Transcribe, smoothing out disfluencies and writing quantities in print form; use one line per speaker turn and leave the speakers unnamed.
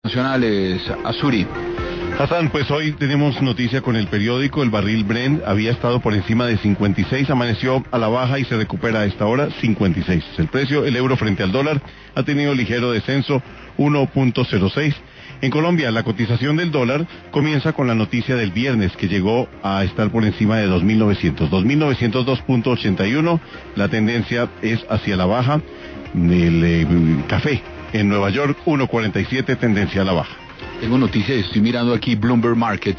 Nacionales, Azuri.
Hassan, pues hoy tenemos noticia con el periódico. El barril Brent había estado por encima de 56, amaneció a la baja y se recupera a esta hora 56. El precio, el euro frente al dólar, ha tenido ligero descenso, 1.06. En Colombia, la cotización del dólar comienza con la noticia del viernes, que llegó a estar por encima de 2.900. 2.902.81, la tendencia es hacia la baja. El café en Nueva York, 1.47, tendencia a la baja.
Tengo noticias, estoy mirando aquí Bloomberg Market.